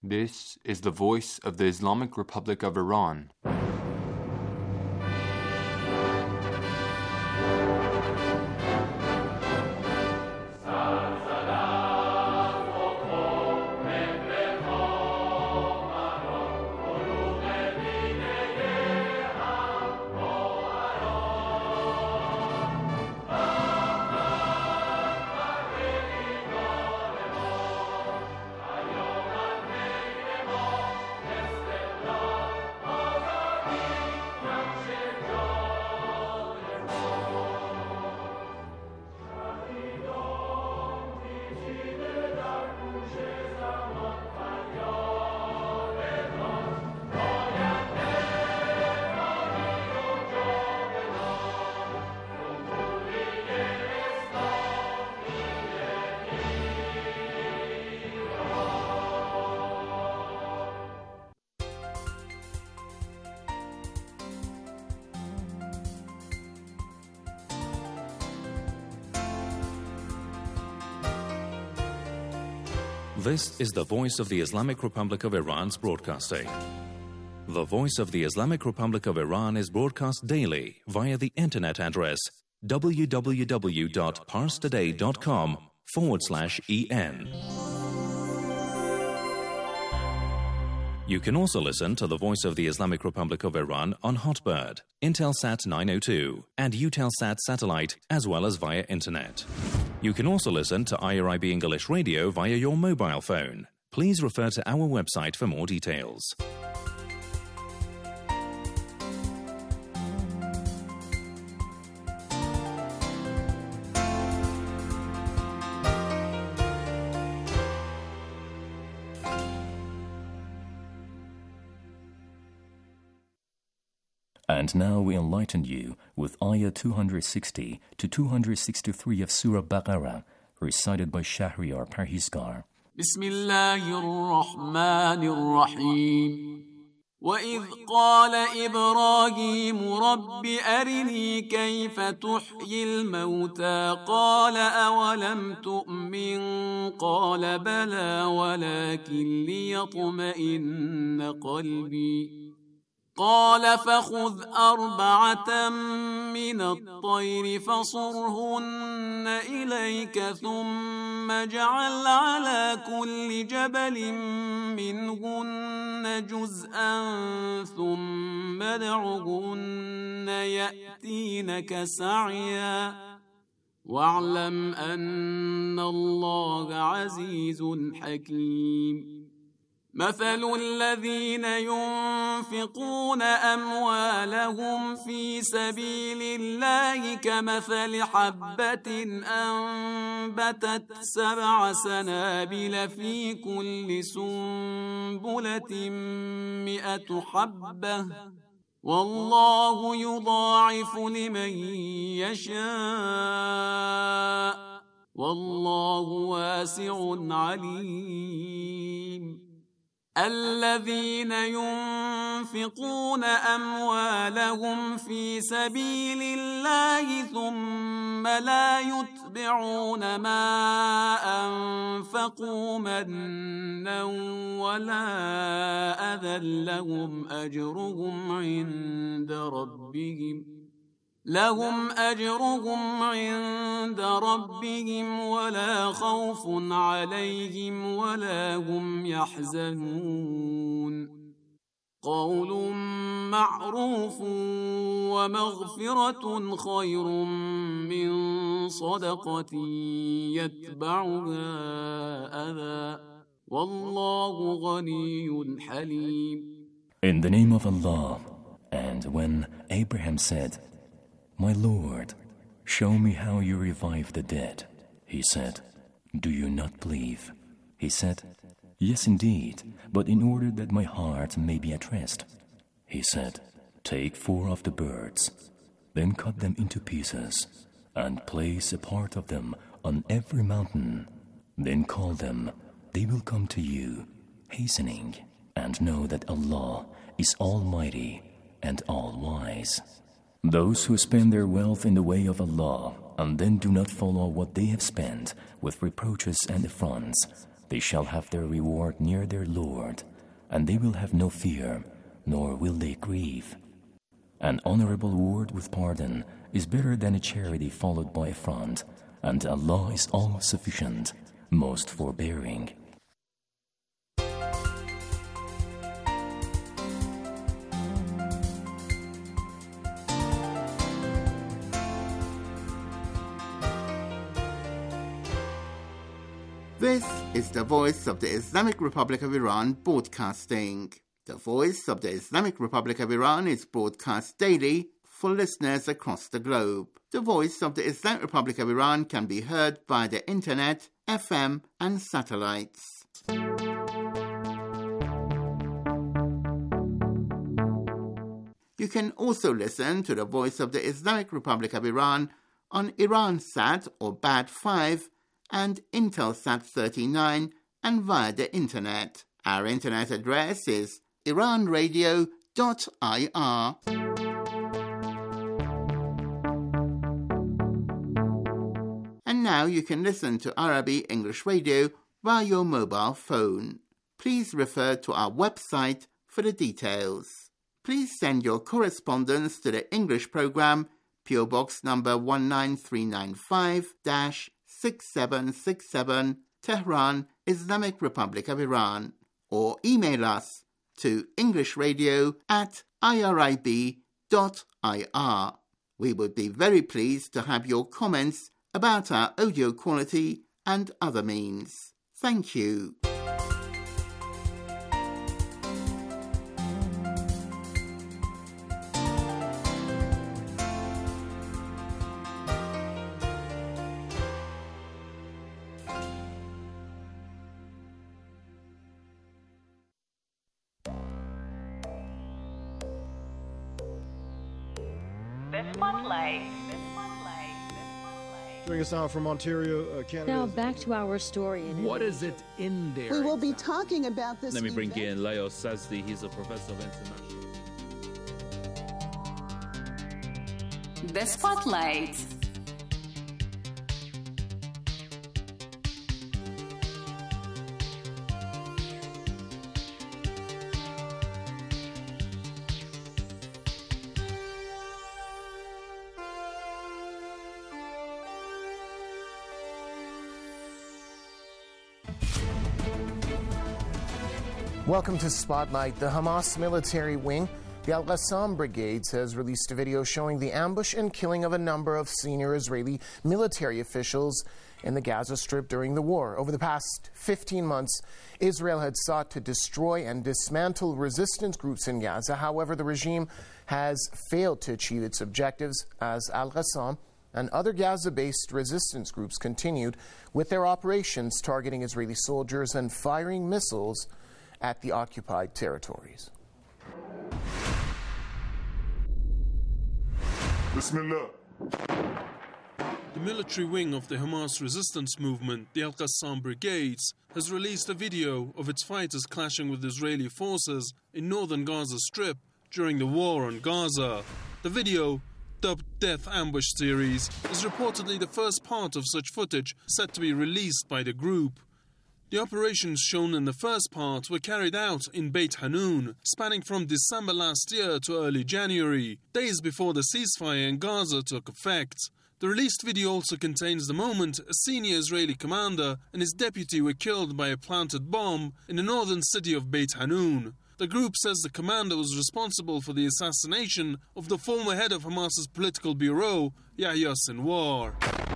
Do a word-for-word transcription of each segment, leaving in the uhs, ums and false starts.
This is the voice of the Islamic Republic of Iran. This is the Voice of the Islamic Republic of Iran's broadcasting. The Voice of the Islamic Republic of Iran is broadcast daily via the internet address www.parstoday.com forward slash en. You can also listen to the Voice of the Islamic Republic of Iran on Hotbird, Intelsat nine oh two, and Eutelsat satellite, as well as via internet. You can also listen to I R I B English Radio via your mobile phone. Please refer to our website for more details. And now we enlighten you with Ayah two sixty to two sixty-three of Surah Baqarah, recited by Shahriar Parhizgar. Bismillahir-Rahmanir-Rahim. وَإِذْ قَالَ إِبْرَاهِيمُ رَبِّ أَرِنِي كَيْفَ تُحْيِي الْمَوْتَى قَالَ أَوَلَمْ تُؤْمِنْ قَالَ بَلَى وَلَكِنْ لِيَطْمَئِنَّ قَلْبِي قال فخذ أربعة من الطير فصرهن إليك ثم اجعل على كل جبل منهن جزءا ثم ادعهن يأتينك سعيا واعلم أن الله عزيز حكيم مثل الذين ينفقون أموالهم في سبيل الله كمثل حبة أنبتت سبع سنابل في كل سنبلة مئة حبة والله يضاعف لمن يشاء والله واسع عليم الذين ينفقون أموالهم في سبيل الله ثم لا يتبعون ما أنفقوا منا ولا أذى لهم أجرهم عند ربهم لهم أجرهم عند ربهم ولا خوف عليهم ولا هم يحزنون قول معروف ومغفرة خير من صدقة يتبعها أذى والله غني حليم. In the name of Allah, and when Abraham said, My Lord, show me how you revive the dead. He said, Do you not believe? He said, Yes, indeed, but in order that my heart may be at rest. He said, Take four of the birds, then cut them into pieces, and place a part of them on every mountain. Then call them, they will come to you, hastening, and know that Allah is Almighty and All-Wise. Those who spend their wealth in the way of Allah and then do not follow what they have spent with reproaches and affronts, They shall have their reward near their Lord, and they will have no fear, nor will they grieve. An honorable word with pardon is better than a charity followed by affront, and Allah is all-sufficient, most forbearing. This is the Voice of the Islamic Republic of Iran broadcasting. The Voice of the Islamic Republic of Iran is broadcast daily for listeners across the globe. The Voice of the Islamic Republic of Iran can be heard via the internet, F M and satellites. You can also listen to the Voice of the Islamic Republic of Iran on Iransat or B A D five and Intelsat thirty-nine and via the internet. Our internet address is iran radio dot I R. And now you can listen to Arabi English Radio via your mobile phone. Please refer to our website for the details. Please send your correspondence to the English program, P O Box number one nine three nine five, six seven six seven, Tehran, Islamic Republic of Iran, or email us to englishradio at irib dot I R. We would be very pleased to have your comments about our audio quality and other means. Thank you. Joining us now from Ontario, uh, Canada. Now back to our story. In what is it in there? We will be talking about this. Let me bring event. in Leo Sazdi. He's a professor of international. The Spotlight. Welcome to Spotlight. The Hamas military wing, the Al-Qassam Brigades, has released a video showing the ambush and killing of a number of senior Israeli military officials in the Gaza Strip during the war. Over the past fifteen months, Israel had sought to destroy and dismantle resistance groups in Gaza. However, the regime has failed to achieve its objectives as Al-Qassam and other Gaza-based resistance groups continued with their operations targeting Israeli soldiers and firing missiles at the occupied territories. Bismillah. The military wing of the Hamas resistance movement, the Al-Qassam Brigades, has released a video of its fighters clashing with Israeli forces in northern Gaza Strip during the war on Gaza. The video, dubbed Death Ambush Series, is reportedly the first part of such footage set to be released by the group. The operations shown in the first part were carried out in Beit Hanun, spanning from December last year to early January, days before the ceasefire in Gaza took effect. The released video also contains the moment a senior Israeli commander and his deputy were killed by a planted bomb in the northern city of Beit Hanun. The group says the commander was responsible for the assassination of the former head of Hamas's political bureau, Yahya Sinwar.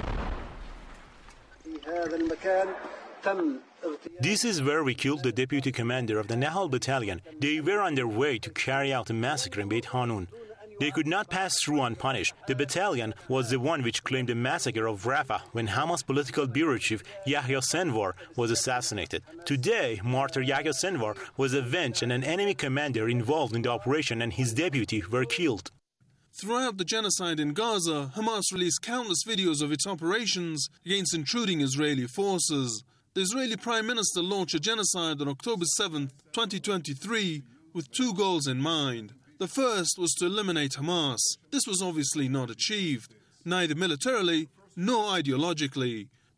This is where we killed the deputy commander of the Nahal battalion. They were on their way to carry out a massacre in Beit Hanun. They could not pass through unpunished. The battalion was the one which claimed the massacre of Rafah when Hamas political bureau chief Yahya Sinwar was assassinated. Today, martyr Yahya Sinwar was avenged and an enemy commander involved in the operation and his deputy were killed. Throughout the genocide in Gaza, Hamas released countless videos of its operations against intruding Israeli forces. The Israeli Prime Minister launched a genocide on October seventh, twenty twenty-three, with two goals in mind. The first was to eliminate Hamas. This was obviously not achieved, neither militarily nor ideologically. The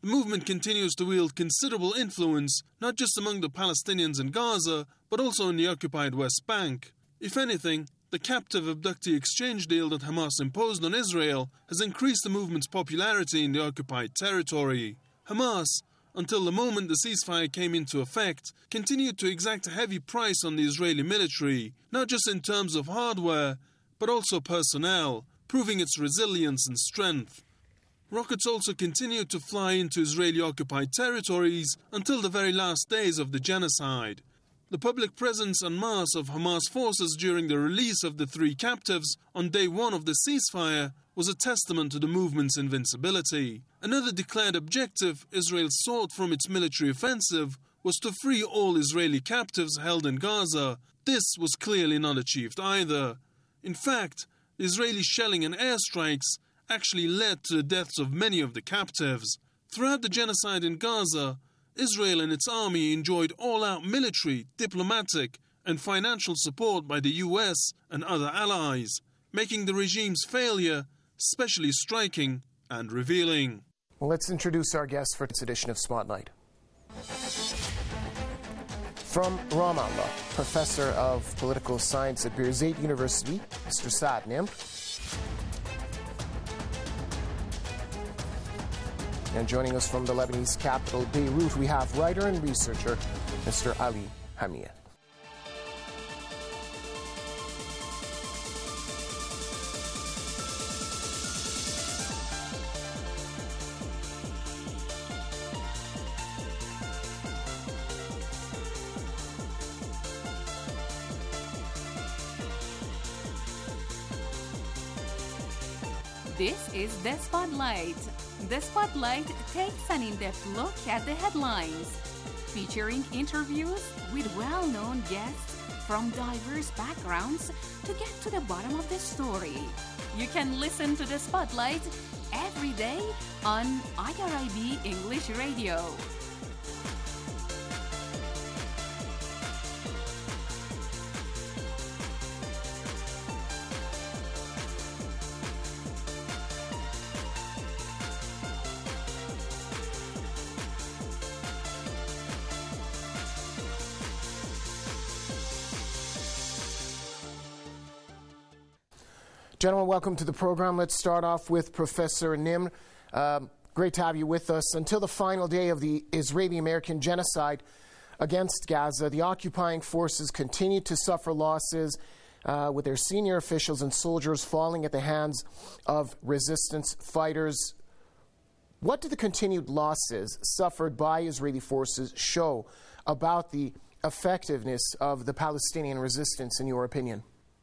The movement continues to wield considerable influence, not just among the Palestinians in Gaza, but also in the occupied West Bank. If anything, the captive abductee exchange deal that Hamas imposed on Israel has increased the movement's popularity in the occupied territory. Hamas, until the moment the ceasefire came into effect, continued to exact a heavy price on the Israeli military, not just in terms of hardware, but also personnel, proving its resilience and strength. Rockets also continued to fly into Israeli-occupied territories until the very last days of the genocide. The public presence en masse of Hamas forces during the release of the three captives on day one of the ceasefire was a testament to the movement's invincibility. Another declared objective Israel sought from its military offensive was to free all Israeli captives held in Gaza. This was clearly not achieved either. In fact, the Israeli shelling and airstrikes actually led to the deaths of many of the captives. Throughout the genocide in Gaza, Israel and its army enjoyed all-out military, diplomatic, and financial support by the U S and other allies, making the regime's failure especially striking and revealing. Well, let's introduce our guest for this edition of Spotlight. From Ramallah, Professor of Political Science at Birzeit University, Mister Saad Nimr. And joining us from the Lebanese capital, Beirut, we have writer and researcher, Mister Ali Hamia. This is The Spotlight. The Spotlight takes an in-depth look at the headlines, featuring interviews with well-known guests from diverse backgrounds to get to the bottom of the story. You can listen to The Spotlight every day on I R I B English Radio. Gentlemen, welcome to the program. Let's start off with Professor Nimr. Um, great to have you with us. Until the final day of the Israeli-American genocide against Gaza, the occupying forces continued to suffer losses, uh, with their senior officials and soldiers falling at the hands of resistance fighters. What do the continued losses suffered by Israeli forces show about the effectiveness of the Palestinian resistance, in your opinion?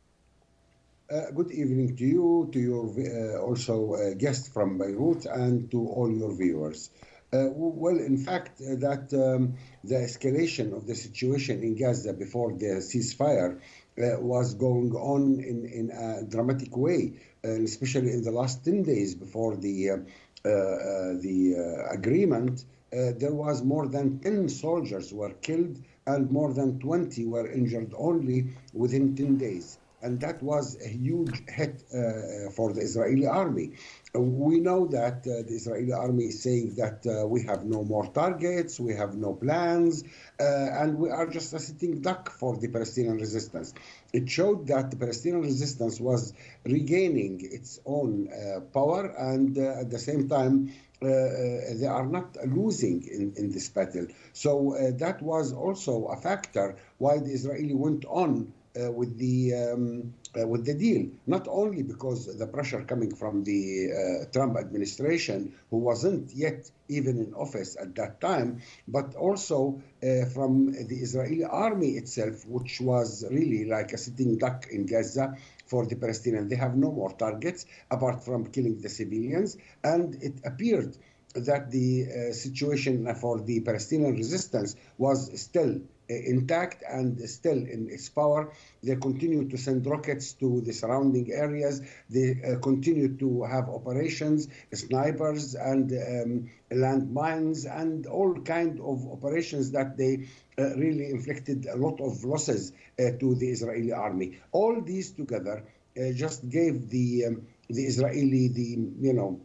Uh, good evening to you, to your uh, also uh, guest from Beirut, and to all your viewers. Uh, well, in fact, uh, that um, the escalation of the situation in Gaza before the ceasefire uh, was going on in, in a dramatic way, uh, especially in the last ten days before the uh, uh, the uh, agreement. Uh, there was more than ten soldiers were killed and more than twenty were injured only within ten days. And that was a huge hit uh, for the Israeli army. Uh, we know that uh, the Israeli army is saying that uh, we have no more targets, we have no plans, uh, and we are just a sitting duck for the Palestinian resistance. It showed that the Palestinian resistance was regaining its own uh, power, and uh, at the same time, uh, they are not losing in, in this battle. So uh, that was also a factor why the Israeli went on Uh, with the um, uh, with the deal, not only because the pressure coming from the uh, Trump administration, who wasn't yet even in office at that time, but also uh, from the Israeli army itself, which was really like a sitting duck in Gaza for the Palestinians. They have no more targets apart from killing the civilians, and it appeared that the uh, situation for the Palestinian resistance was still intact and still in its power. They continue to send rockets to the surrounding areas. They uh, continue to have operations, snipers and um, landmines and all kind of operations that they uh, really inflicted a lot of losses uh, to the Israeli army. All these together uh, just gave the um, the Israeli the you know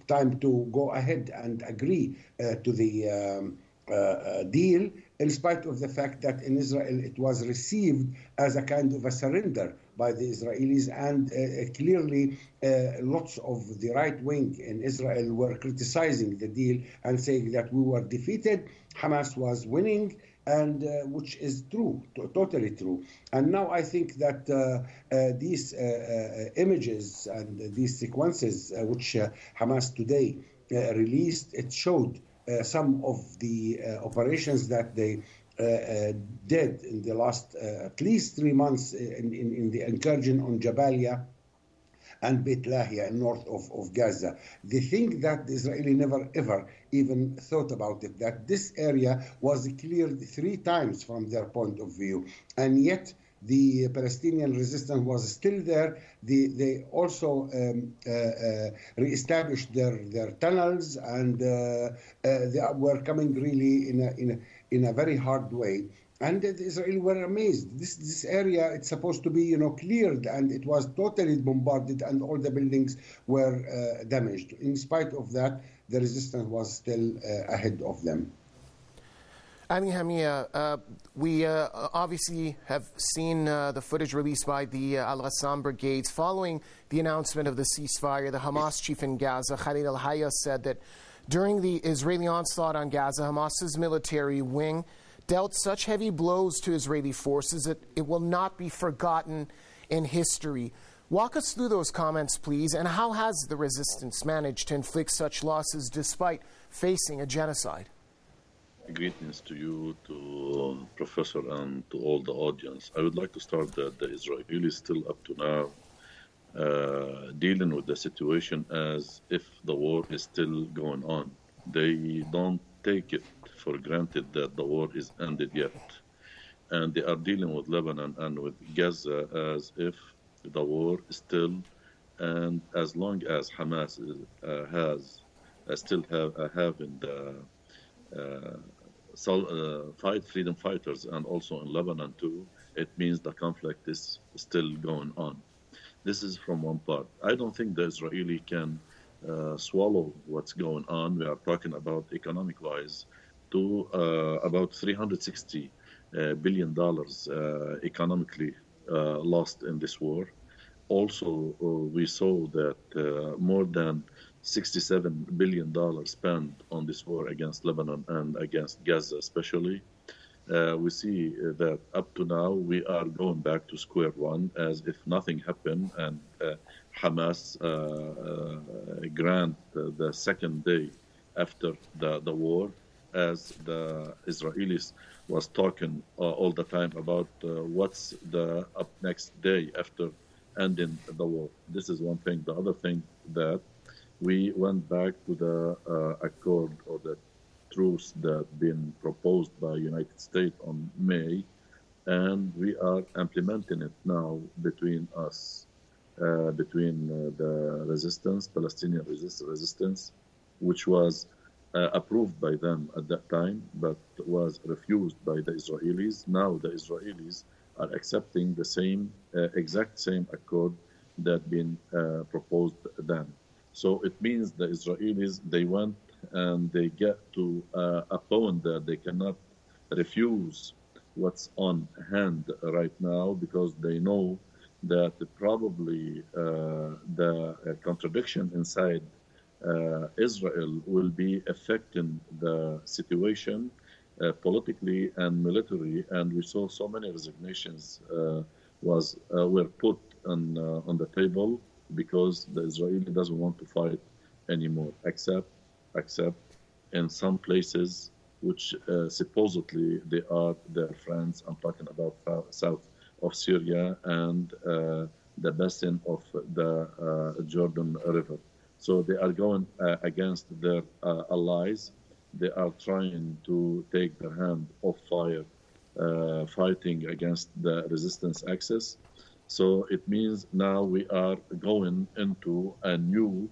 time to go ahead and agree uh, to the um, uh, uh, deal, in spite of the fact that in Israel it was received as a kind of a surrender by the Israelis, and uh, clearly uh, lots of the right wing in Israel were criticizing the deal and saying that we were defeated, Hamas was winning, and uh, which is true, t- totally true. And now I think that uh, uh, these uh, uh, images and uh, these sequences uh, which uh, Hamas today uh, released, it showed uh, some of the uh, operations that they uh, uh, did in the last uh, at least three months in, in, in the incursion on Jabalia and Beit Lahia, north of, of Gaza. They think that the Israeli never ever even thought about it, that this area was cleared three times from their point of view, and yet the Palestinian resistance was still there. They, they also um, uh, uh, re-established their, their tunnels, and uh, uh, they were coming really in a, in a, in a very hard way. And the Israelis were amazed. This this area, it's supposed to be, you know, cleared, and it was totally bombarded, and all the buildings were uh, damaged. In spite of that, the resistance was still uh, ahead of them. Ami Hamia, uh, we uh, obviously have seen uh, the footage released by the uh, Al-Qassam brigades following the announcement of the ceasefire. The Hamas chief in Gaza, Khalid al-Hayya, said that during the Israeli onslaught on Gaza, Hamas's military wing dealt such heavy blows to Israeli forces that it will not be forgotten in history. Walk us through those comments, please, and how has the resistance managed to inflict such losses despite facing a genocide? Greetings to you, to Professor, and to all the audience. I would like to start that the Israelis still up to now uh, dealing with the situation as if the war is still going on. They don't take it for granted that the war is ended yet. And they are dealing with Lebanon and with Gaza as if the war is still, and as long as Hamas is, uh, has uh, still have uh, having the uh, so, uh, fight freedom fighters, and also in Lebanon too, it means the conflict is still going on. This is from one part. I don't think the Israeli can uh, swallow what's going on. We are talking about economic-wise to uh, about three hundred sixty uh, billion dollars uh, economically uh, lost in this war. Also, uh, we saw that uh, more than sixty-seven billion dollars spent on this war against Lebanon and against Gaza especially. Uh, we see that up to now we are going back to square one as if nothing happened, and uh, Hamas uh, uh, grant uh, the second day after the, the war, as the Israelis was talking uh, all the time about uh, what's the up next day after ending the war. This is one thing. The other thing that we went back to the uh, accord or the truce that been proposed by United States on May, and we are implementing it now between us, uh, between uh, the resistance, Palestinian resist- resistance, which was uh, approved by them at that time, but was refused by the Israelis. Now the Israelis are accepting the same, uh, exact same accord that been uh, proposed then. So it means the Israelis, they went and they get to uh, a point that they cannot refuse what's on hand right now, because they know that probably uh, the uh, contradiction inside uh, Israel will be affecting the situation uh, politically and militarily. And we saw so many resignations uh, was uh, were put on uh, on the table, because the Israeli doesn't want to fight anymore, except except in some places which uh, supposedly they are their friends. I'm talking about south of Syria and uh, the basin of the uh, Jordan River. So they are going uh, against their uh, allies. They are trying to take their hand off fire, uh, fighting against the resistance axis. So it means now we are going into a new,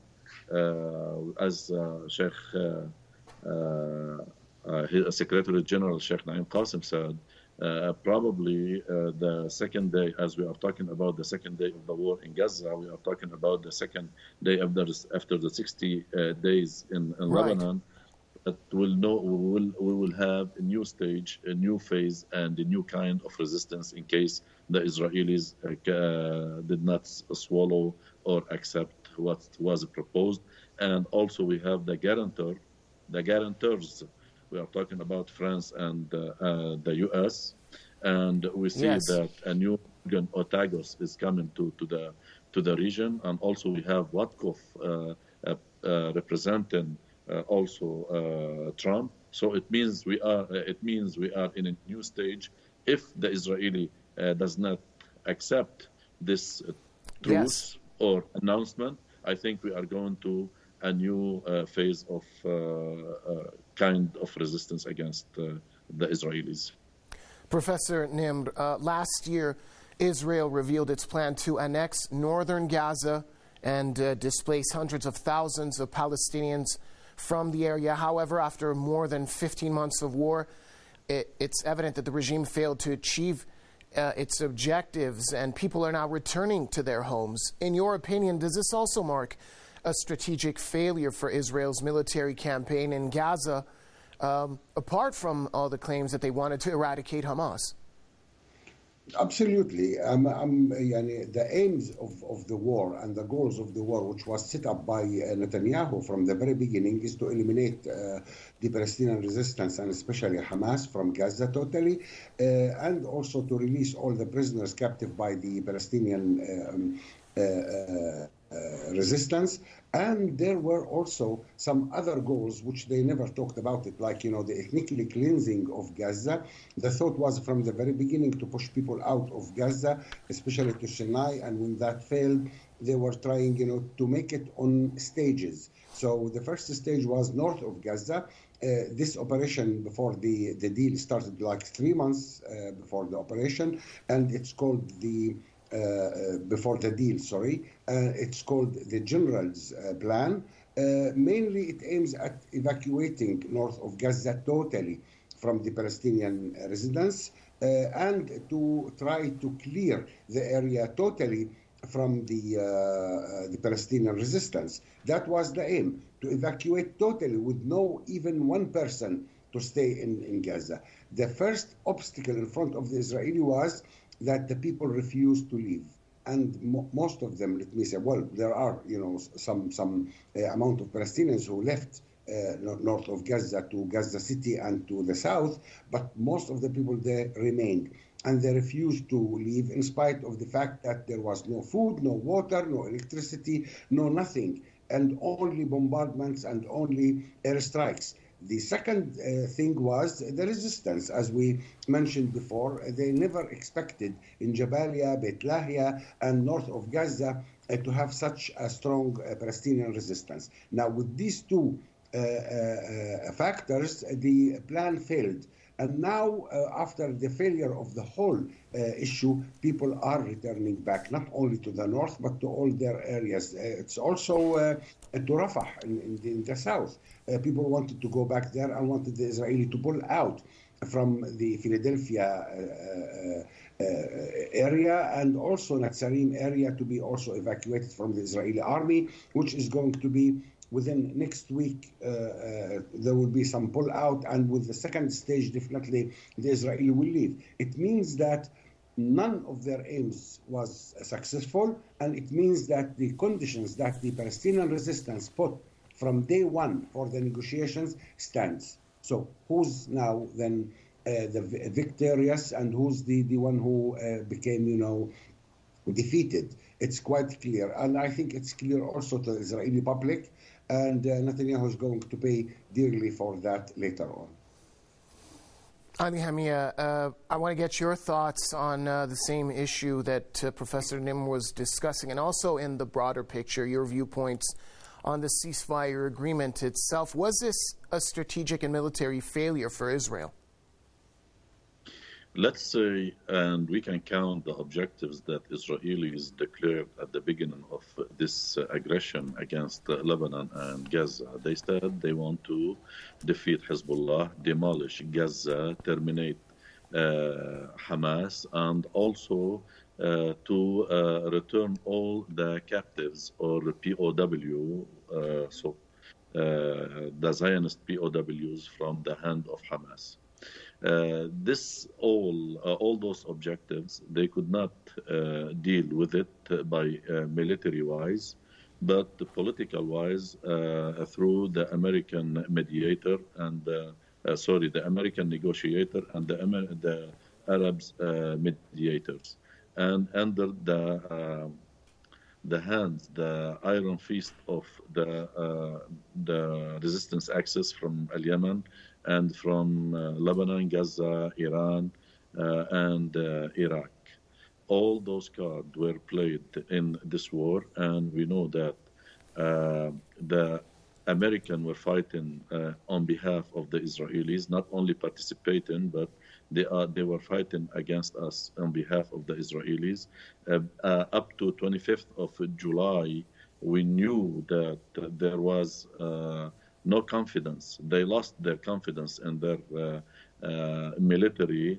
uh, as uh, Sheikh, uh, uh, uh, Secretary General Sheikh Naim Qasim said, Uh, probably uh, the second day, as we are talking about the second day of the war in Gaza, we are talking about the second day after, after the sixty uh, days in, in right. Lebanon. That will know we will we will have a new stage, a new phase, and a new kind of resistance in case the Israelis uh, did not swallow or accept what was proposed. And also we have the guarantor, the guarantors. We are talking about France and uh, uh, the U S, and we see yes. that a new Otagos is coming to, to the to the region, and also we have Witkoff uh, uh, uh, representing uh, also uh, Trump. So it means we are uh, it means we are in a new stage. If the Israeli uh, does not accept this uh, truce yes. or announcement, I think we are going to a new uh, phase of uh, uh, kind of resistance against uh, the Israelis. Professor Nimr, uh, last year Israel revealed its plan to annex northern Gaza and uh, displace hundreds of thousands of Palestinians from the area. However, after more than fifteen months of war, it, it's evident that the regime failed to achieve uh, its objectives, and people are now returning to their homes. In your opinion, does this also mark a strategic failure for Israel's military campaign in Gaza, um, apart from all the claims that they wanted to eradicate Hamas? Absolutely. Um, um, yani the aims of, of the war and the goals of the war, which was set up by uh, Netanyahu from the very beginning, is to eliminate uh, the Palestinian resistance and especially Hamas from Gaza totally, uh, and also to release all the prisoners captive by the Palestinian um, uh, uh, Uh, resistance. And there were also some other goals which they never talked about it, like, you know, the ethnically cleansing of Gaza. The thought was from the very beginning to push people out of Gaza, especially to Sinai, and when that failed, they were trying, you know, to make it on stages. So the first stage was north of Gaza. Uh, this operation before the, the deal started like three months uh, before the operation, and it's called the Uh, before the deal, sorry. Uh, it's called the General's uh, Plan. Uh, mainly it aims at evacuating north of Gaza totally from the Palestinian residents uh, and to try to clear the area totally from the, uh, the Palestinian resistance. That was the aim, to evacuate totally with no even one person to stay in, in Gaza. The first obstacle in front of the Israeli was that the people refused to leave, and mo most of them, let me say, well, there are, you know, some some uh, amount of Palestinians who left uh, north of Gaza to Gaza City and to the south, but most of the people there remained, and they refused to leave in spite of the fact that there was no food, no water, no electricity, no nothing, and only bombardments and only airstrikes. The second uh, thing was the resistance. As we mentioned before, they never expected in Jabalia, Beit Lahia, and north of Gaza uh, to have such a strong uh, Palestinian resistance. Now, with these two uh, uh, factors, the plan failed. And now, uh, after the failure of the whole uh, issue, people are returning back, not only to the north, but to all their areas. Uh, it's also uh, to Rafah in, in, the, in the south. Uh, people wanted to go back there and wanted the Israeli to pull out from the Philadelphia uh, uh, uh, area, and also Netzarim area to be also evacuated from the Israeli army, which is going to be within next week. Uh, uh, there will be some pull out, and with the second stage, definitely the Israeli will leave. It means that none of their aims was successful, and it means that the conditions that the Palestinian resistance put from day one for the negotiations stands. So who's now then uh, the victorious, and who's the, the one who uh, became, you know, defeated? It's quite clear. And I think it's clear also to the Israeli public, and uh, Netanyahu is going to pay dearly for that later on. Ali Hamia, uh, I want to get your thoughts on uh, the same issue that uh, Professor Nimr was discussing, and also in the broader picture, your viewpoints on the ceasefire agreement itself. Was this a strategic and military failure for Israel? Let's say, and we can count the objectives that Israelis declared at the beginning of this uh, aggression against uh, Lebanon and Gaza. They said they want to defeat Hezbollah, demolish Gaza, terminate Hamas, and also uh, to uh, return all the captives or the P O W, uh, so uh, the Zionist P O Ws from the hand of Hamas. Uh, this all uh, all those objectives, they could not uh, deal with it by uh, military wise, but political wise uh, through the American mediator and uh, uh, sorry the American negotiator and the Amer- the Arabs uh, mediators, and under the uh, the hands, the iron fist of the uh, the resistance axis from Al Yemen and from uh, Lebanon, Gaza, Iran, uh, and uh, Iraq. All those cards were played in this war, and we know that uh, the Americans were fighting uh, on behalf of the Israelis, not only participating, but they are they were fighting against us on behalf of the Israelis. Uh, uh, up to twenty-fifth of July, we knew that uh, there was uh, no confidence. They lost their confidence in their uh, uh, military,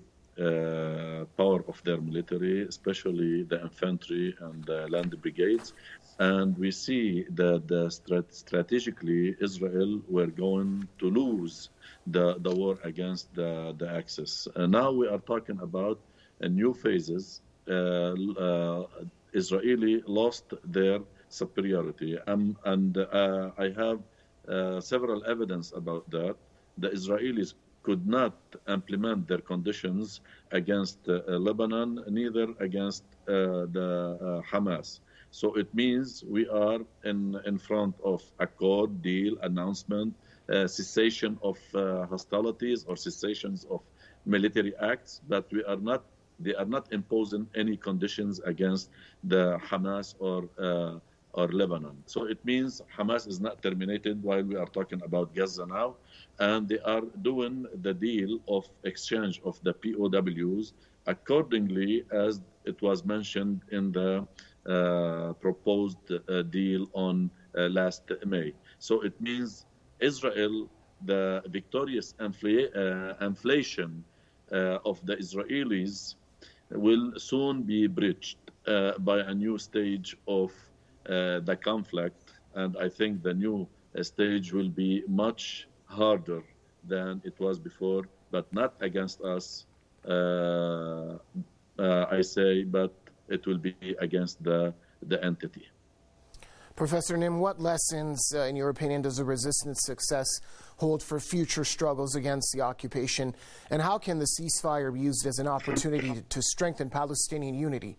uh, power of their military, especially the infantry and the land brigades. And we see that the strat- strategically Israel were going to lose the, the war against the, the Axis. And now we are talking about a new phases. Uh, uh, Israeli lost their superiority. Um, and uh, I have Uh, several evidence about that. The Israelis could not implement their conditions against uh, Lebanon, neither against uh, the uh, Hamas. So it means we are in, in front of accord, deal, announcement, uh, cessation of uh, hostilities or cessations of military acts, but we are not, they are not imposing any conditions against the Hamas or uh, or Lebanon. So it means Hamas is not terminated while we are talking about Gaza now, and they are doing the deal of exchange of the P O Ws accordingly as it was mentioned in the uh, proposed uh, deal on uh, last May. So it means Israel, the victorious infl- uh, inflation uh, of the Israelis will soon be breached uh, by a new stage of Uh, the conflict, and I think the new uh, stage will be much harder than it was before, but not against us, uh, uh, I say, but it will be against the, the entity. Professor Nim, what lessons, uh, in your opinion, does a resistance success hold for future struggles against the occupation, and how can the ceasefire be used as an opportunity to strengthen Palestinian unity?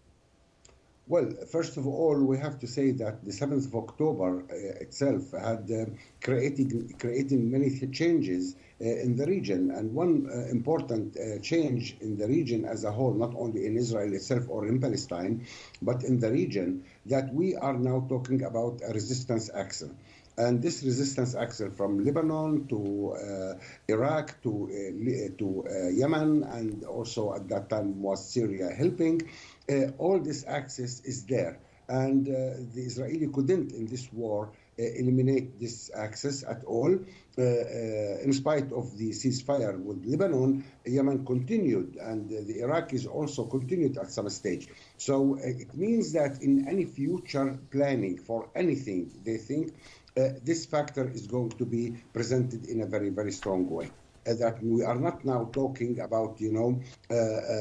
Well, first of all, we have to say that the seventh of October uh, itself had uh, created creating many changes uh, in the region. And one uh, important uh, change in the region as a whole, not only in Israel itself or in Palestine, but in the region, that we are now talking about a resistance axis. And this resistance axis from Lebanon to uh, Iraq to, uh, to uh, Yemen, and also at that time was Syria helping, uh, all this axis is there. And uh, the Israeli couldn't in this war uh, eliminate this axis at all. Uh, uh, in spite of the ceasefire with Lebanon, Yemen continued, and uh, the Iraqis also continued at some stage. So uh, it means that in any future planning for anything, they think Uh, this factor is going to be presented in a very, very strong way. Uh, that we are not now talking about, you know, uh,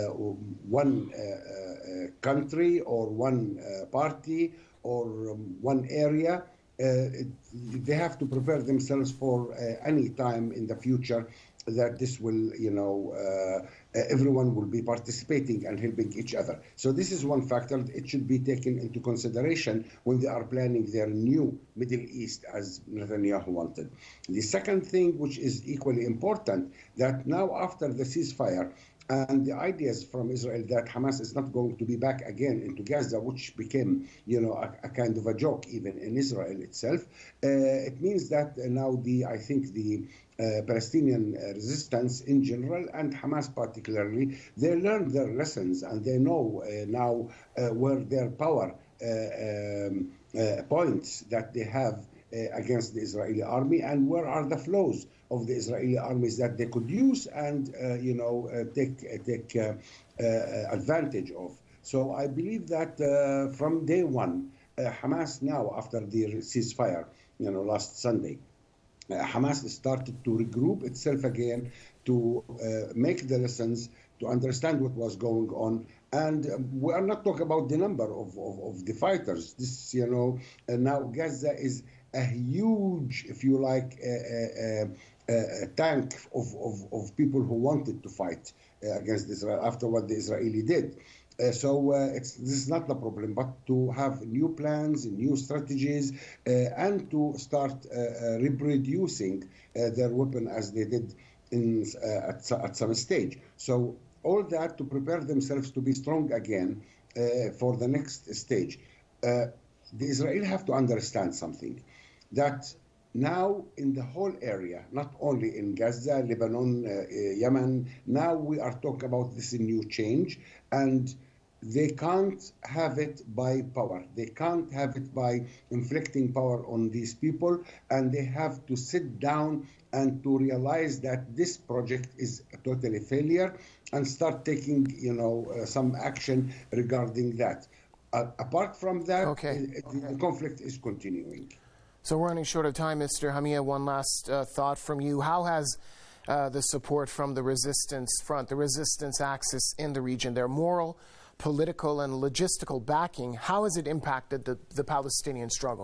uh, one uh, uh, country or one uh, party or um, one area. Uh, it, they have to prepare themselves for uh, any time in the future that this will, you know, uh, everyone will be participating and helping each other. So this is one factor. It should be taken into consideration when they are planning their new Middle East, as Netanyahu wanted. The second thing, which is equally important, that now after the ceasefire, and the ideas from Israel that Hamas is not going to be back again into Gaza, which became, you know, a, a kind of a joke even in Israel itself, uh, it means that uh, now the, I think the uh, Palestinian uh, resistance in general and Hamas particularly, they learned their lessons and they know uh, now uh, where their power uh, um, uh, points that they have against the Israeli army, and where are the flaws of the Israeli armies that they could use and, uh, you know, uh, take, uh, take uh, uh, advantage of. So I believe that uh, from day one, uh, Hamas now, after the ceasefire, you know, last Sunday, uh, Hamas started to regroup itself again, to uh, make the lessons, to understand what was going on. And um, we are not talking about the number of, of, of the fighters. This, you know, uh, now Gaza is a huge, if you like, uh, uh, uh, tank of, of, of people who wanted to fight uh, against Israel after what the Israeli did. Uh, so uh, it's, this is not the problem, but to have new plans, new strategies, uh, and to start uh, uh, reproducing uh, their weapon as they did in, uh, at, at some stage. So all that to prepare themselves to be strong again uh, for the next stage. Uh, the Israelis have to understand something, that now in the whole area, not only in Gaza, Lebanon, uh, uh, Yemen, now we are talking about this new change, and they can't have it by power. They can't have it by inflicting power on these people, and they have to sit down and to realize that this project is a totally failure and start taking, you know, uh, some action regarding that. Uh, apart from that, okay. uh, the, okay. the conflict is continuing. So we're running short of time, Mister Hamia. One last uh, thought from you. How has uh, the support from the resistance front, the resistance axis in the region, their moral, political, and logistical backing, how has it impacted the, the Palestinian struggle?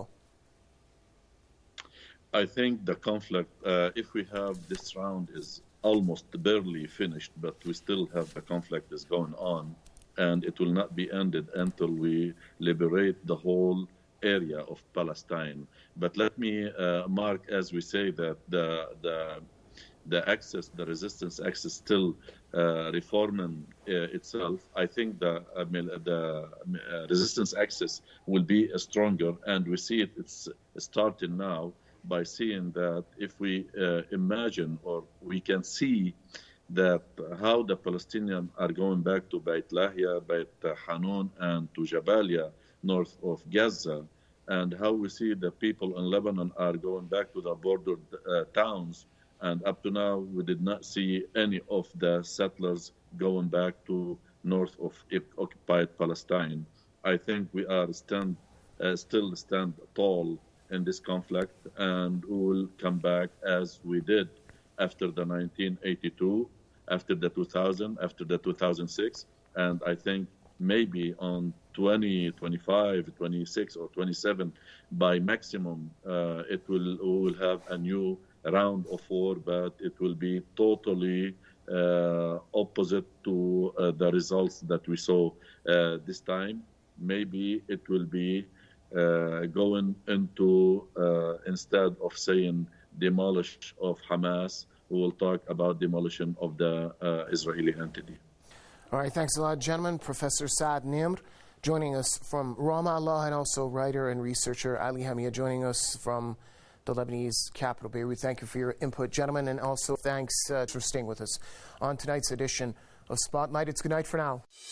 I think the conflict, uh, if we have this round, is almost barely finished, but we still have the conflict is going on, and it will not be ended until we liberate the whole area of Palestine. But let me uh, mark, as we say, that the the the access, the resistance access, still uh, reforming uh, itself. I think the I mean, the uh, resistance access will be uh, stronger, and we see it. It's starting now by seeing that if we uh, imagine, or we can see that how the Palestinians are going back to Beit Lahia, Beit Hanun, and to Jabalia, north of Gaza, and how we see the people in Lebanon are going back to the border uh, towns. And up to now, we did not see any of the settlers going back to north of occupied Palestine. I think we are stand, uh, still stand tall in this conflict, and we will come back as we did after the nineteen eighty-two, after the two thousand, after the two thousand six, and I think maybe on twenty, twenty-five, twenty-six, or twenty-seven, by maximum, uh, it will we will have a new round of war, but it will be totally uh, opposite to uh, the results that we saw uh, this time. Maybe it will be uh, going into, uh, instead of saying demolish of Hamas, we will talk about demolition of the uh, Israeli entity. All right, thanks a lot, gentlemen. Professor Saad Nimr joining us from Ramallah, and also writer and researcher Ali Hamia joining us from the Lebanese capital, Beirut. Thank you for your input, gentlemen, and also thanks uh, for staying with us on tonight's edition of Spotlight. It's good night for now.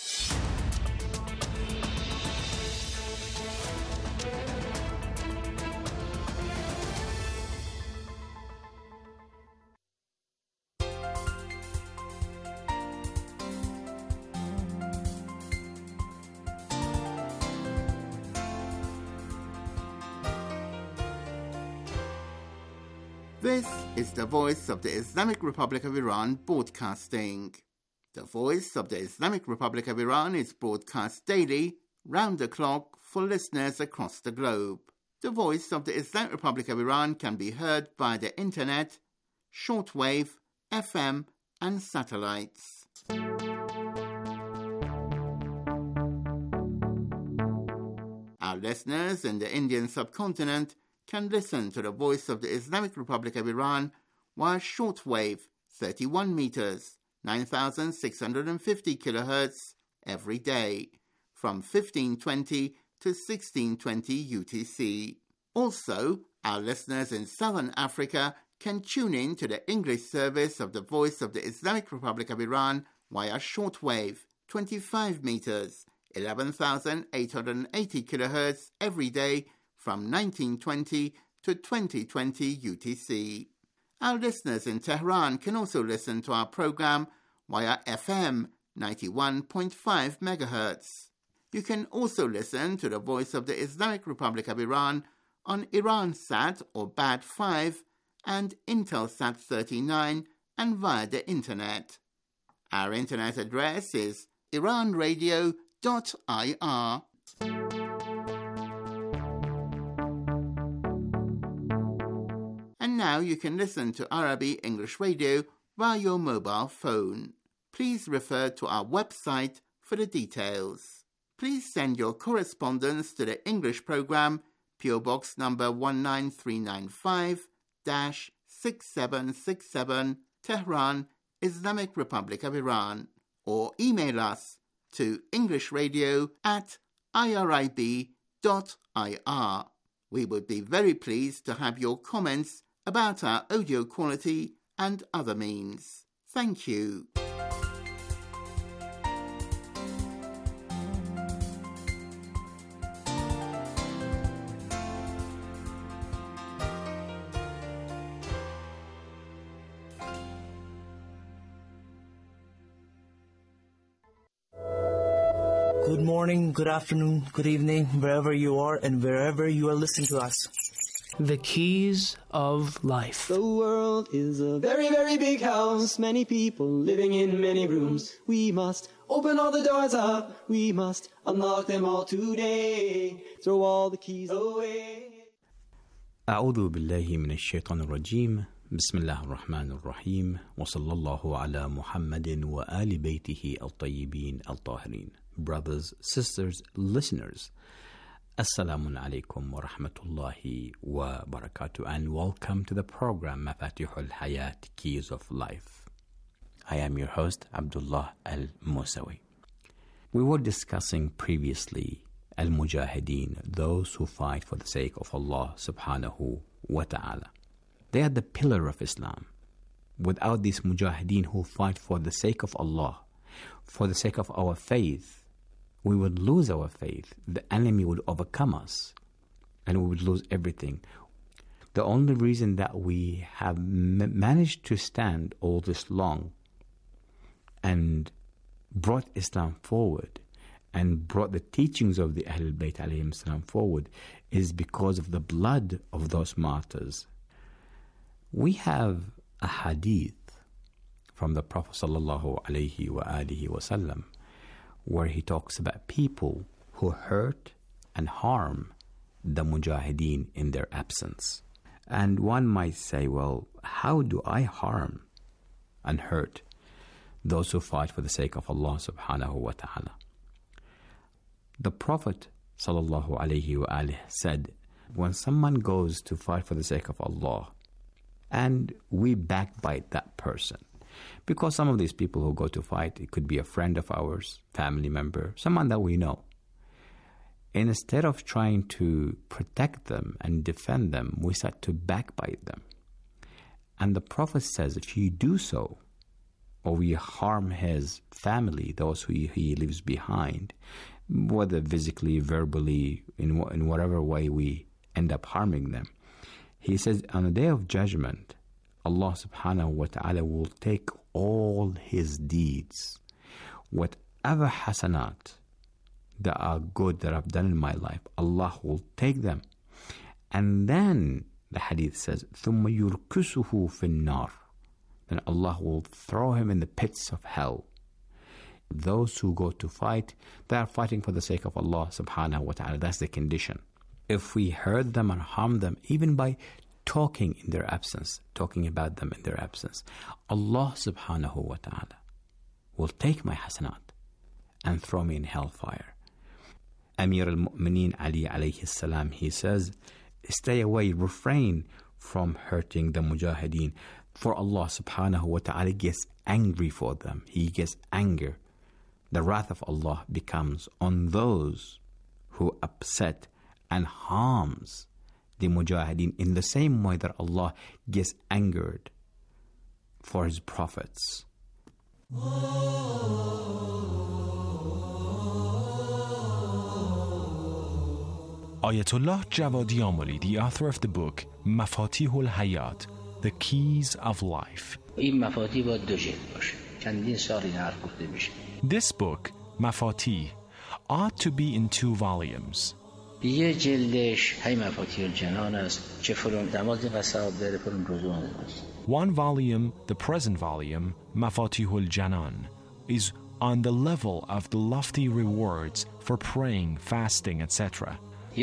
This is the Voice of the Islamic Republic of Iran broadcasting. The Voice of the Islamic Republic of Iran is broadcast daily, round the clock, for listeners across the globe. The Voice of the Islamic Republic of Iran can be heard by the internet, shortwave, F M, and satellites. Our listeners in the Indian subcontinent can listen to the Voice of the Islamic Republic of Iran via shortwave thirty-one meters, nine thousand six hundred fifty kilohertz every day from fifteen twenty to sixteen twenty U T C. Also, our listeners in Southern Africa can tune in to the English service of the Voice of the Islamic Republic of Iran via shortwave twenty-five meters, eleven thousand eight hundred eighty kilohertz every day from nineteen twenty to twenty twenty U T C. Our listeners in Tehran can also listen to our program via F M ninety-one point five megahertz. You can also listen to the Voice of the Islamic Republic of Iran on Iransat or B A D five and Intelsat thirty-nine and via the Internet. Our Internet address is iran radio dot I R. And now you can listen to Arabic English Radio via your mobile phone. Please refer to our website for the details. Please send your correspondence to the English program, P O Box number one nine three nine five, six seven six seven, Tehran, Islamic Republic of Iran, or email us to englishradio at irib dot I R. We would be very pleased to have your comments about our audio quality and other means. Thank you. Good morning, good afternoon, good evening, wherever you are and wherever you are listening to us. The keys of life. The world is a very, very big house. Many people living in many rooms. We must open all the doors up. We must unlock them all today. Throw all the keys away. أعوذ بالله من الشيطان الرجيم. بسم الله الرحمن الرحيم. وصلى الله على محمد وآل بيته الطيبين الطاهرين. Brothers, sisters, listeners, Assalamu alaikum wa rahmatullahi wa barakatuh, and welcome to the program Mafatihul Hayat, Keys of Life. I am your host, Abdullah Al-Musawi. We were discussing previously Al-Mujahideen, those who fight for the sake of Allah subhanahu wa ta'ala. They are the pillar of Islam. Without these Mujahideen who fight for the sake of Allah, for the sake of our faith, we would lose our faith. The enemy would overcome us, and we would lose everything. The only reason that we have m- managed to stand all this long and brought Islam forward and brought the teachings of the Ahlul Bayt alayhim salam forward is because of the blood of those martyrs. We have a hadith from the Prophet sallallahu alayhi wa alihi wa sallam, where he talks about people who hurt and harm the Mujahideen in their absence. And one might say, well, how do I harm and hurt those who fight for the sake of Allah subhanahu wa ta'ala? The Prophet sallallahu alayhi wa alihi said, when someone goes to fight for the sake of Allah, and we backbite that person, because some of these people who go to fight, it could be a friend of ours, family member, someone that we know. Instead of trying to protect them and defend them, we start to backbite them. And the Prophet says, if you do so, or we harm his family, those who he leaves behind, whether physically, verbally, in, in whatever way we end up harming them, he says, on the day of judgment, Allah subhanahu wa ta'ala will take all his deeds, whatever hasanat that are good that I've done in my life, Allah will take them. And then the hadith says, ثُمَّ يُرْكُسُهُ فِي النَّارِ, then Allah will throw him in the pits of hell. Those who go to fight, they are fighting for the sake of Allah subhanahu wa ta'ala. That's the condition. If we hurt them and harm them, even by talking in their absence, talking about them in their absence, Allah subhanahu wa ta'ala will take my hasanat and throw me in hellfire. Amir al-Mu'mineen Ali alayhi salam, he says, stay away, refrain from hurting the Mujahideen, for Allah subhanahu wa ta'ala gets angry for them. He gets anger. The wrath of Allah becomes on those who upset and harms the Mujahideen, in the same way that Allah gets angered for his prophets. Ayatollah Javadi Amoli, the author of the book Mafatih al-Hayat, The Keys of Life. This book, Mafatih, ought to be in two volumes. One volume, the present volume, Mafatih al-Janan, is on the level of the lofty rewards for praying, fasting, et cetera.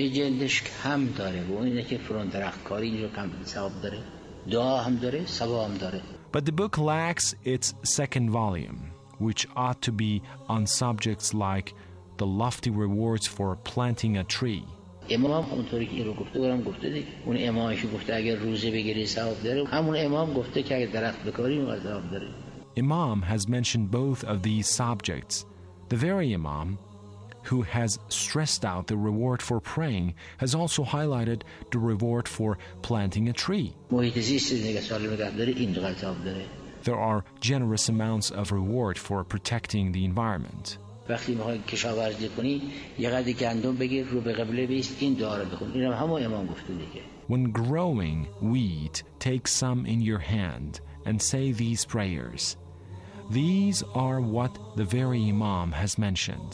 But the book lacks its second volume, which ought to be on subjects like the lofty rewards for planting a tree. Imam has mentioned both of these subjects. The very Imam who has stressed out the reward for praying has also highlighted the reward for planting a tree. There are generous amounts of reward for protecting the environment. When growing wheat, take some in your hand and say these prayers. These are what the very Imam has mentioned.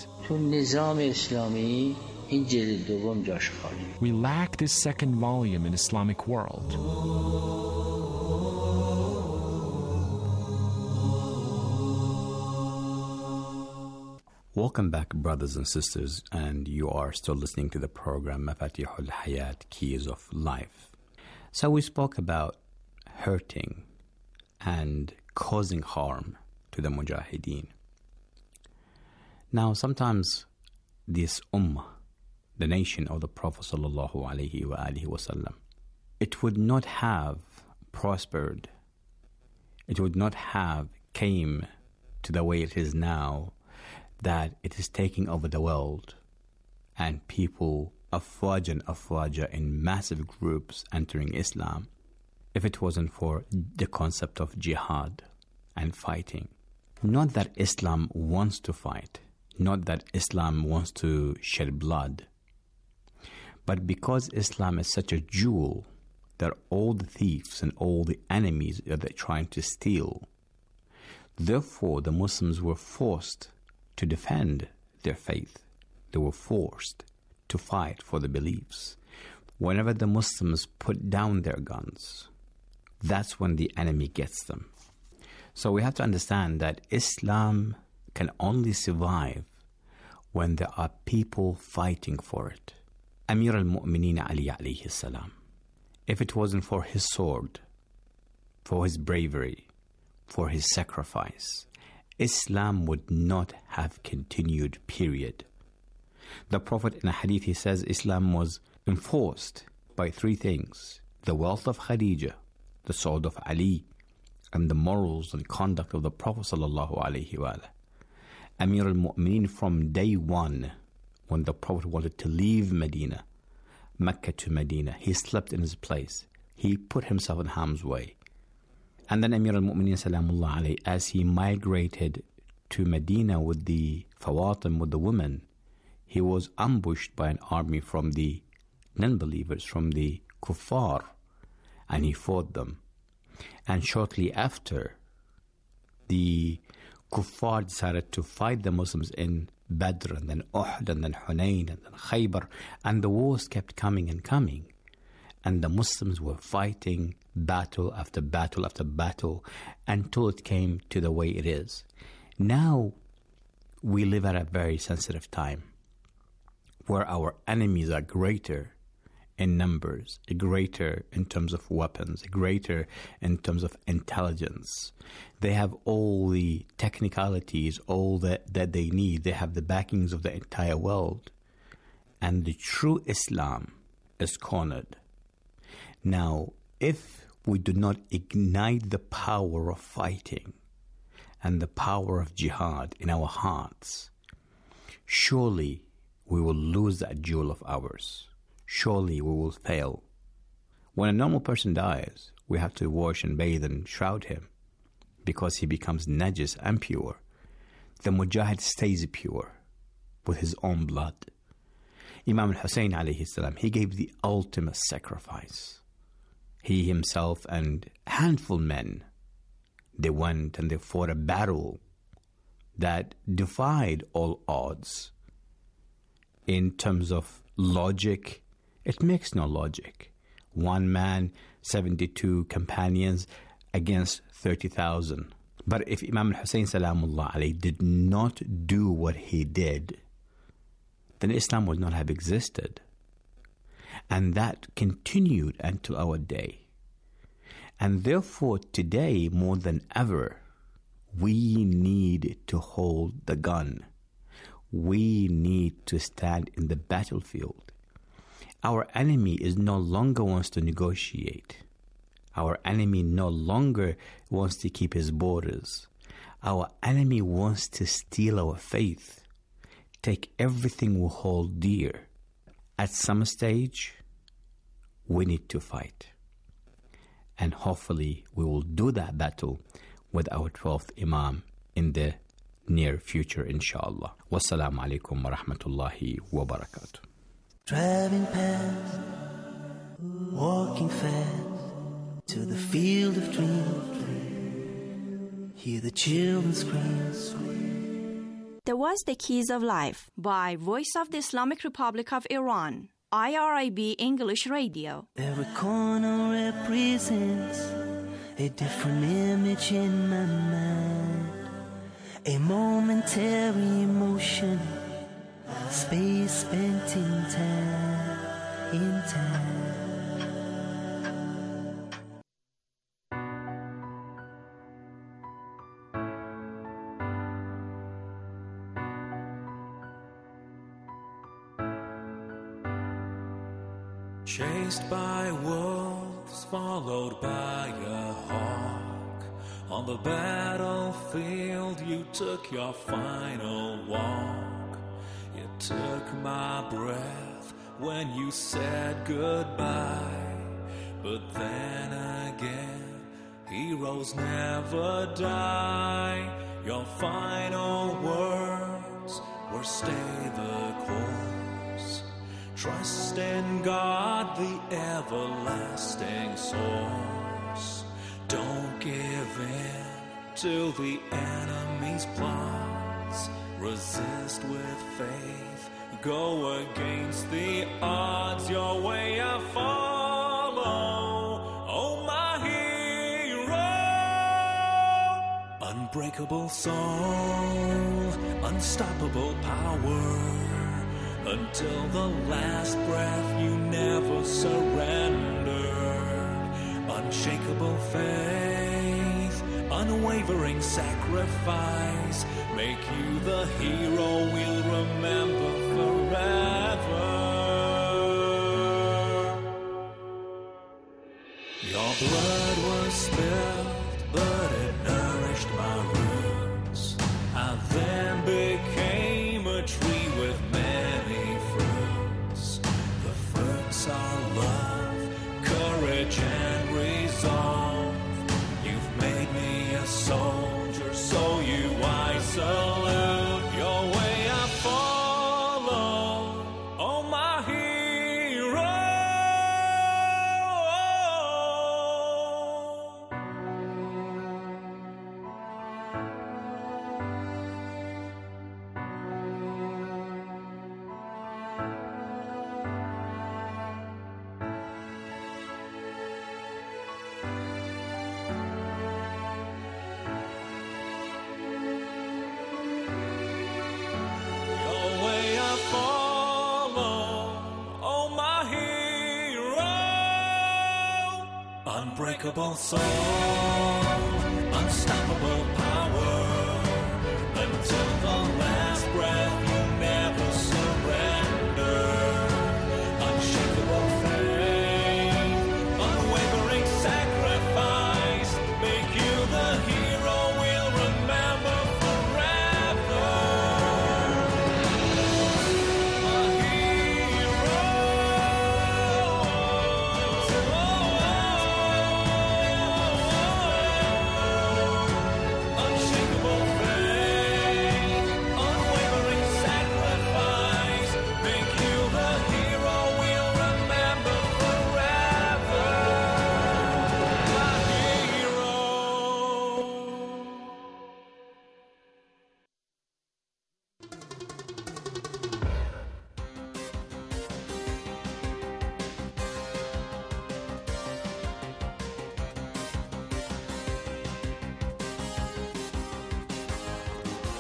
We lack this second volume in Islamic world. Welcome back, brothers and sisters, and you are still listening to the program Mafatih al-Hayat, Keys of Life. So we spoke about hurting and causing harm to the Mujahideen. Now, sometimes this ummah, the nation of the Prophet sallallahu alaihi wasallam, it would not have prospered, it would not have came to the way it is now, that it is taking over the world and people afwaj and afwaja in massive groups entering Islam, if it wasn't for the concept of jihad and fighting. Not that Islam wants to fight, not that Islam wants to shed blood, but because Islam is such a jewel that all the thieves and all the enemies are trying to steal. Therefore, the Muslims were forced to defend their faith. They were forced to fight for the beliefs. Whenever the Muslims put down their guns, that's when the enemy gets them. So we have to understand that Islam can only survive when there are people fighting for it. Amir al-Mu'mineen Ali alayhi salam, if it wasn't for his sword, for his bravery, for his sacrifice, Islam would not have continued, period. The Prophet in a hadith, he says Islam was enforced by three things: the wealth of Khadija, the sword of Ali, and the morals and conduct of the Prophet sallallahu alaihi wa sallam. Amir al-Mu'mineen, from day one, when the Prophet wanted to leave Medina, Mecca to Medina, he slept in his place. He put himself in harm's way. And then Amir al-Mu'mineen salamullah alayhi, as he migrated to Medina with the Fawatim, with the women, he was ambushed by an army from the non-believers, from the kuffar, and he fought them. And shortly after, the kuffar decided to fight the Muslims in Badr, and then Uhud, and then Hunayn, and then Khaybar, and the wars kept coming and coming. And the Muslims were fighting battle after battle after battle until it came to the way it is. Now, we live at a very sensitive time where our enemies are greater in numbers, greater in terms of weapons, greater in terms of intelligence. They have all the technicalities, all that, that they need. They have the backings of the entire world. And the true Islam is cornered. Now, if we do not ignite the power of fighting and the power of jihad in our hearts, surely we will lose that jewel of ours. Surely we will fail. When a normal person dies, we have to wash and bathe and shroud him because he becomes najis and pure. The mujahid stays pure with his own blood. Imam al-Hussein alayhi salam, he gave the ultimate sacrifice. He himself and a handful men, they went and they fought a battle that defied all odds. In terms of logic, it makes no logic. One man, seventy-two companions against thirty thousand. But if Imam al-Hussein salamullah alayhi did not do what he did, then Islam would not have existed. And that continued until our day. And therefore, today, more than ever, we need to hold the gun. We need to stand in the battlefield. Our enemy is no longer wants to negotiate. Our enemy no longer wants to keep his borders. Our enemy wants to steal our faith, take everything we hold dear. At some stage, we need to fight. And hopefully we will do that battle with our twelfth Imam in the near future, inshallah. Wassalamu alaikum wa rahmatullahi wa barakatuh. Driving past, walking fast, to the field of dreams, hear the children scream. That was The Keys of Life by Voice of the Islamic Republic of Iran, I R I B English Radio. Every corner represents a different image in my mind, a momentary emotion, space spent in time, in time. Chased by wolves, followed by a hawk. On the battlefield, you took your final walk. You took my breath when you said goodbye. But then again, heroes never die. Your final words were stay the course. Trust in God, the everlasting source. Don't give in to the enemy's plots. Resist with faith. Go against the odds. Your way I follow. Oh, my hero. Unbreakable soul. Unstoppable power. Until the last breath you never surrendered. Unshakable faith, unwavering sacrifice, make you the hero we'll remember forever. Your blood was spilled, but it nourished my roots. I then became a tree with many fruits. The fruits are love, courage, and resolve. You've made me a soldier, so you I salute. Your way I follow, oh my hero. Unbreakable soul, unstoppable power, until the last breath you never surrender. Unshakable faith, unwavering sacrifice, make you the hero we'll remember forever. A hero. A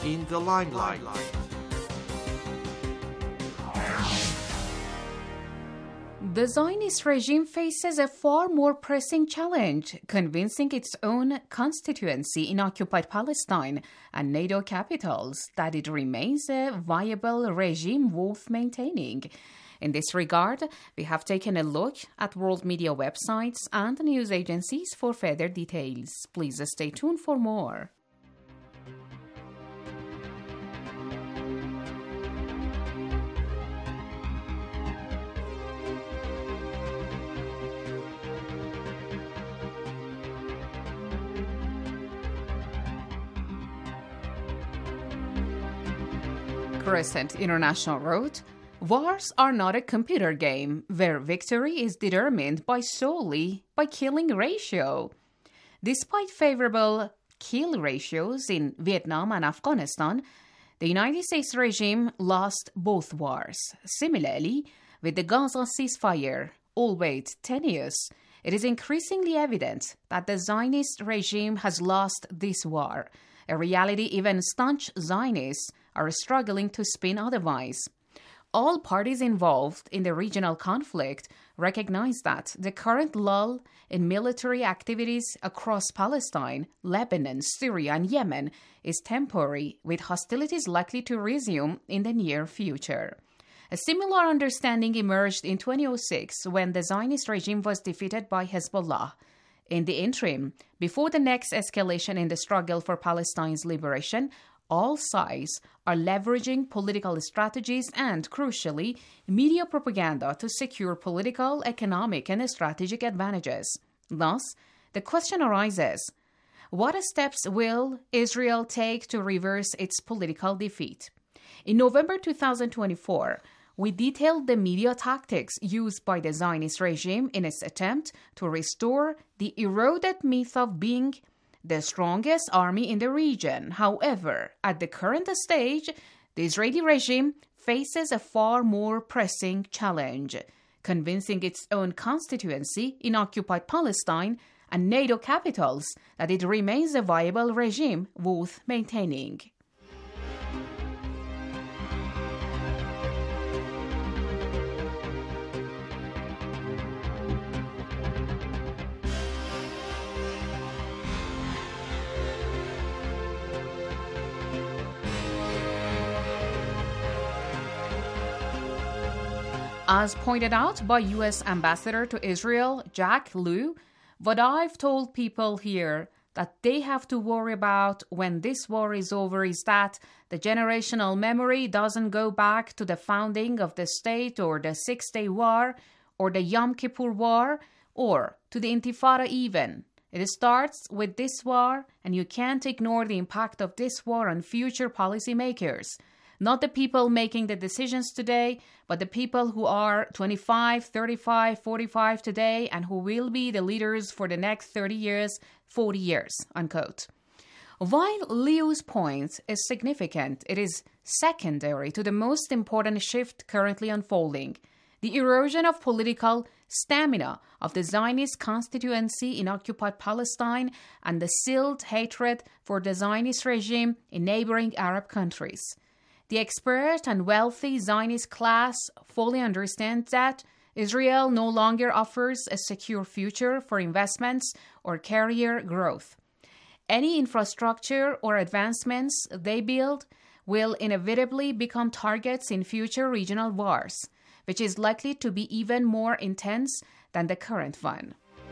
in the limelight. The Zionist regime faces a far more pressing challenge, convincing its own constituency in occupied Palestine and NATO capitals that it remains a viable regime worth maintaining. In this regard, we have taken a look at world media websites and news agencies for further details. Please stay tuned for more. Crescent International wrote, "Wars are not a computer game where victory is determined by solely by killing ratio. Despite favorable kill ratios in Vietnam and Afghanistan, the United States regime lost both wars. Similarly, with the Gaza ceasefire, albeit tenuous, it is increasingly evident that the Zionist regime has lost this war, a reality even staunch Zionists are struggling to spin otherwise. All parties involved in the regional conflict recognize that the current lull in military activities across Palestine, Lebanon, Syria, and Yemen is temporary, with hostilities likely to resume in the near future." A similar understanding emerged in twenty oh six when the Zionist regime was defeated by Hezbollah. In the interim, before the next escalation in the struggle for Palestine's liberation, all sides are leveraging political strategies and, crucially, media propaganda to secure political, economic, and strategic advantages. Thus, the question arises, what steps will Israel take to reverse its political defeat? In November two thousand twenty-four, we detailed the media tactics used by the Zionist regime in its attempt to restore the eroded myth of being the strongest army in the region. However, at the current stage, the Israeli regime faces a far more pressing challenge, convincing its own constituency in occupied Palestine and NATO capitals that it remains a viable regime worth maintaining. As pointed out by U S Ambassador to Israel, Jack Lew, what I've told people here that they have to worry about when this war is over is that the generational memory doesn't go back to the founding of the state or the Six-Day War or the Yom Kippur War or to the Intifada even. It starts with this war, and you can't ignore the impact of this war on future policymakers. Not the people making the decisions today, but the people who are twenty-five, thirty-five, forty-five today and who will be the leaders for the next thirty years, forty years, unquote. While Lew's point is significant, it is secondary to the most important shift currently unfolding, the erosion of political stamina of the Zionist constituency in occupied Palestine and the sealed hatred for the Zionist regime in neighboring Arab countries. The expert and wealthy Zionist class fully understands that Israel no longer offers a secure future for investments or career growth. Any infrastructure or advancements they build will inevitably become targets in future regional wars, which is likely to be even more intense than the current one.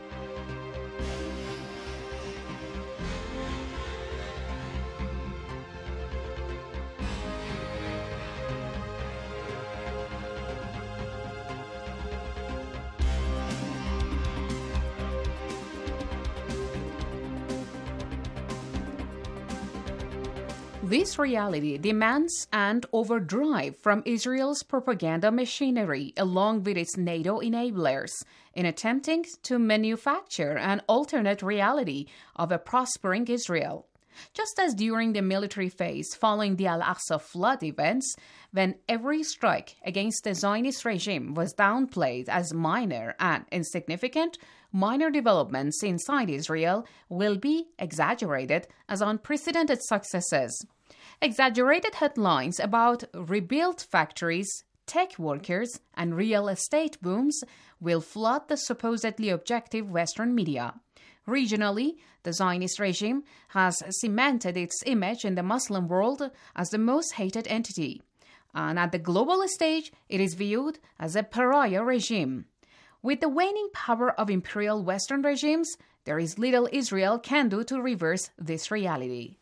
This reality demands an overdrive from Israel's propaganda machinery along with its NATO enablers in attempting to manufacture an alternate reality of a prospering Israel. Just as during the military phase following the Al-Aqsa flood events, when every strike against the Zionist regime was downplayed as minor and insignificant, minor developments inside Israel will be exaggerated as unprecedented successes. Exaggerated headlines about rebuilt factories, tech workers, and real estate booms will flood the supposedly objective Western media. Regionally, the Zionist regime has cemented its image in the Muslim world as the most hated entity. And at the global stage, it is viewed as a pariah regime. With the waning power of imperial Western regimes, there is little Israel can do to reverse this reality.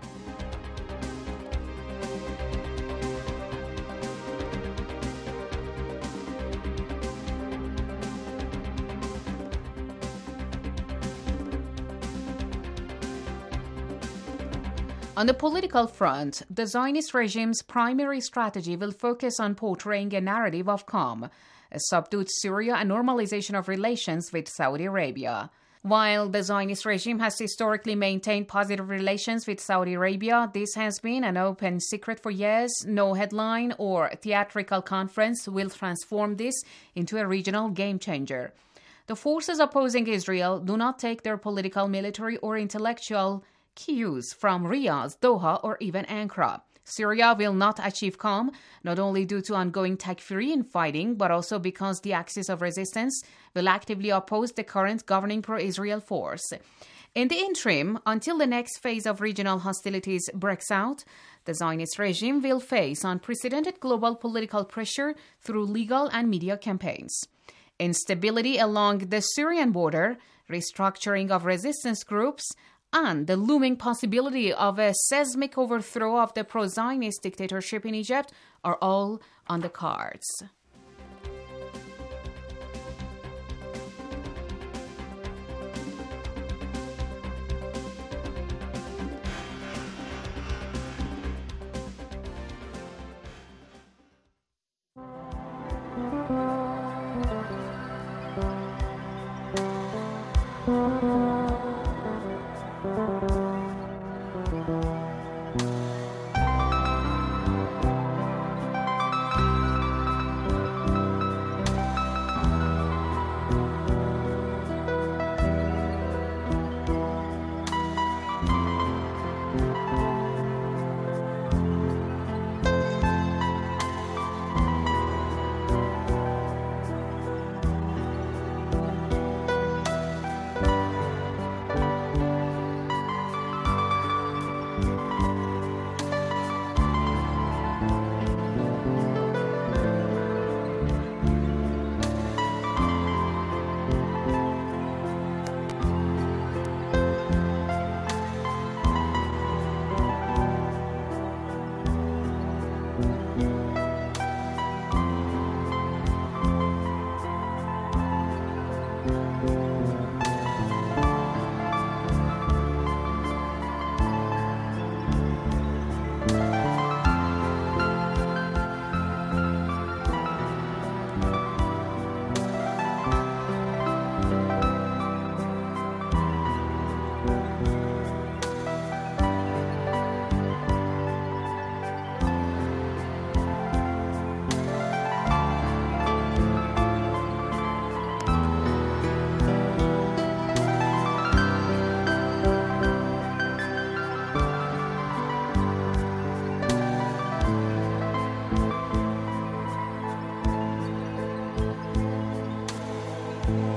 On the political front, the Zionist regime's primary strategy will focus on portraying a narrative of calm, a subdued Syria, and normalization of relations with Saudi Arabia. While the Zionist regime has historically maintained positive relations with Saudi Arabia, this has been an open secret for years. No headline or theatrical conference will transform this into a regional game changer. The forces opposing Israel do not take their political, military, or intellectual cues from Riyadh, Doha, or even Ankara. Syria will not achieve calm, not only due to ongoing Takfiri fighting, but also because the axis of resistance will actively oppose the current governing pro-Israel force. In the interim, until the next phase of regional hostilities breaks out, the Zionist regime will face unprecedented global political pressure through legal and media campaigns. Instability along the Syrian border, restructuring of resistance groups, and the looming possibility of a seismic overthrow of the pro-Zionist dictatorship in Egypt are all on the cards. Thank you.